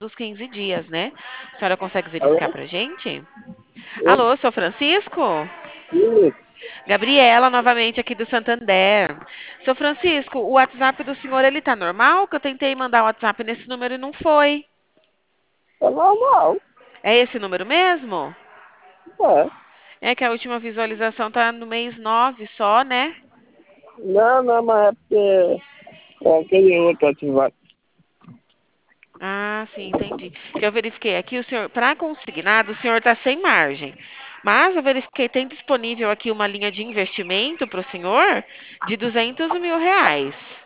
dos 15 dias, né? A senhora consegue verificar Alô? pra gente? Oi? Alô, sou Francisco? Isso. Gabriela, novamente aqui do Santander. Seu Francisco, o WhatsApp do senhor, ele tá normal? Que eu tentei mandar o WhatsApp nesse número e não foi. É normal. É esse número mesmo? É. É que a última visualização tá no mês 9 só, né? Não, não, mas é porque é aquele outro ativado. Ah, sim, entendi. Que eu verifiquei aqui, o senhor, para consignado, o senhor está sem margem. Mas eu verifiquei, tem disponível aqui uma linha de investimento para o senhor de R$ 200 mil.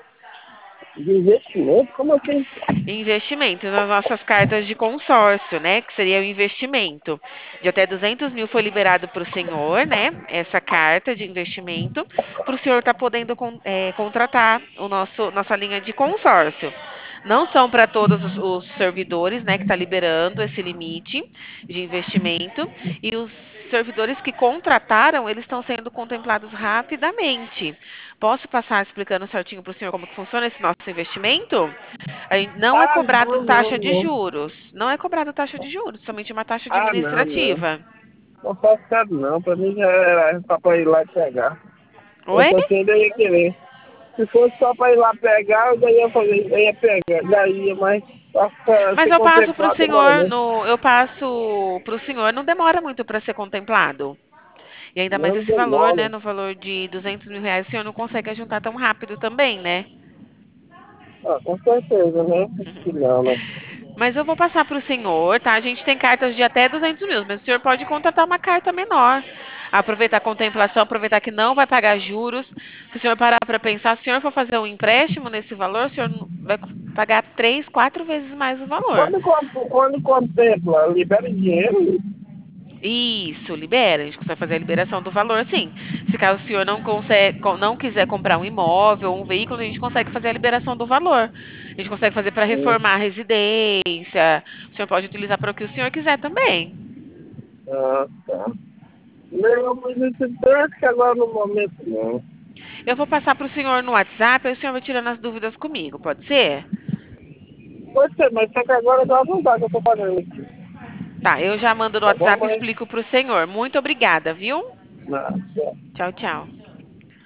De investimento? Como assim? Investimento nas nossas cartas de consórcio, né? Que seria o investimento. De até 200 mil foi liberado para o senhor, né? Essa carta de investimento, para o senhor estar podendo contratar nossa linha de consórcio. Não são para todos os servidores, né? Que está liberando esse limite de investimento. E os servidores que contrataram, eles estão sendo contemplados rapidamente. Posso passar explicando certinho para o senhor como que funciona esse nosso investimento? Aí não é Ah, cobrado não, não, taxa de não. juros. Não é cobrado taxa de juros, somente uma taxa Ah, não, não. administrativa. Não faço caso não. Pra mim já era só pra ir lá pegar. Eu Oi? tô sem daí ia querer. Se fosse só pra ir lá pegar, eu já ia fazer, eu ia pegar. Já ia, mas pra Mas ser eu passo para o contemplado demora senhor muito. no, eu passo para o senhor, não demora muito para ser contemplado. E ainda mais Não esse valor, né? demora. No valor de R$ 200 mil, o senhor não consegue juntar tão rápido também, né? Ah, com certeza, né? Que não, né? Mas eu vou passar para o senhor, tá? A gente tem cartas de até 200 mil, mas o senhor pode contratar uma carta menor. Aproveitar a contemplação, aproveitar que não vai pagar juros. Se o senhor parar para pensar, se o senhor for fazer um empréstimo nesse valor, o senhor vai pagar 3, 4 vezes mais o valor. Quando contempla, libera dinheiro. Isso, libera. A gente consegue fazer a liberação do valor, sim. Se caso o senhor não consegue, não quiser comprar um imóvel, um veículo, a gente consegue fazer a liberação do valor. A gente consegue fazer para reformar a residência. O senhor pode utilizar para o que o senhor quiser também. Ah, tá. Não, mas esse acho que agora no momento não. Eu vou passar para o senhor no WhatsApp, aí o senhor vai tirando as dúvidas comigo, pode ser? Pode ser, mas só que agora não dá que eu tô pagando aqui. Tá, eu já mando no Tá bom, WhatsApp e mãe? explico para o senhor. Muito obrigada, viu? Não, Tchau, tchau.